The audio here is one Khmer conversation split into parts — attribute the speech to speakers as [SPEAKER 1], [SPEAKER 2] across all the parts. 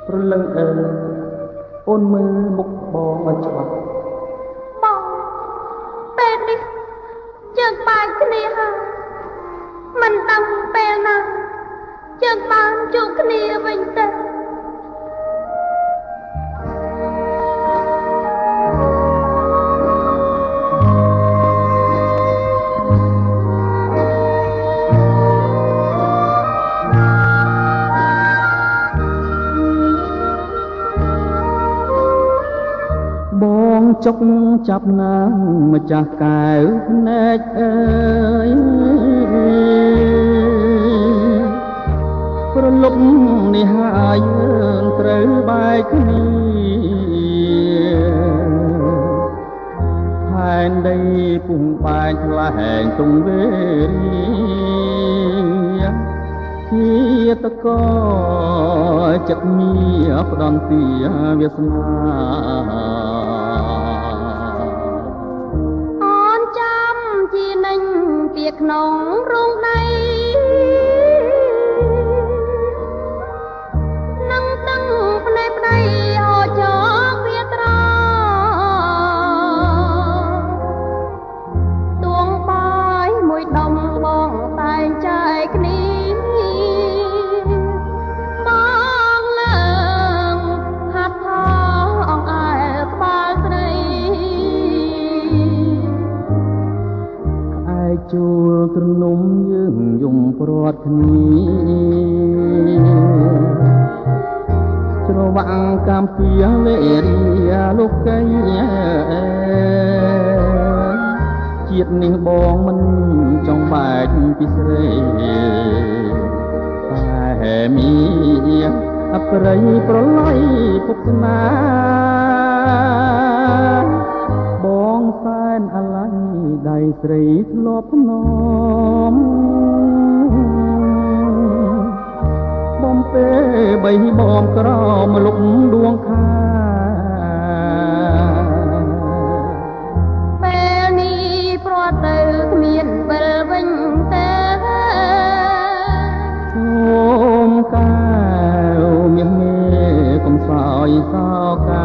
[SPEAKER 1] ព្រលឹងអូនមើលមុខបងឲ្យច្បាស់
[SPEAKER 2] បងពេលនេះយើងបានគ្នាហើយមិនដឹងពេលណាយើងបានជួបគ្នាវិញទេ
[SPEAKER 1] បងចុកចាប់ណាងម្ចាស់កែវភ្នែកប្រលប់នេះហើយយើងត្រូវបែកគ្នាផែនដីពុំបែកឆ្លែងទងវេរាជាតកចិត្តមានផ្ដន់ទាវាសនា
[SPEAKER 2] ពីក្នុងរោងដីនឹងទឹកភ្នែកប្តីហូរចោលវាត្រទួងបាយមួយដុំបងតែងចែកគ្នាបងឡើងហាត់ថអង្អែលក្បាលស្រី
[SPEAKER 1] ជួលទ្រនំយើងយំព្រាត់គ្នាច្រវាក់កាំពីវេរាលោកកៃជាតិនេះបងមិនចង់បែកពីស្រីតែមានអប្រិយប្រឡ័យពុកណាបងសែនអាឡ័យដៃស្រីធ្លាប់ភ្នំបំពេលបីបំក្រមលុកដួងខា
[SPEAKER 2] ពេលនេះព្រោះទៅគ្មានវិលវិញទេ
[SPEAKER 1] អូមកែវមានមេកុំសោយសោកា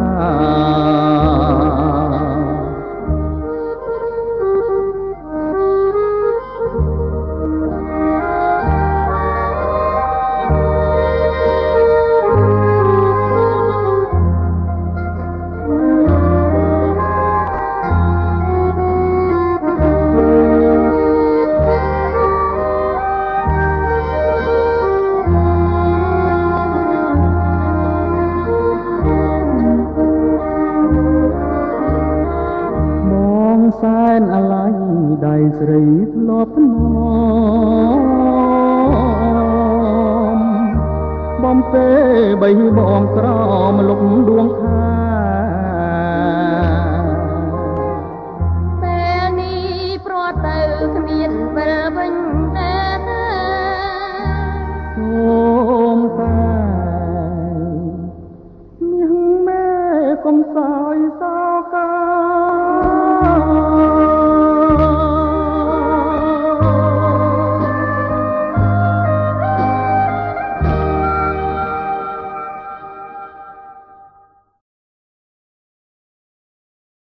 [SPEAKER 1] សែនអាឡ័យដៃស្រីធ្លាប់ភ្នំបំពេលបីបំក្រមលុកដួងខា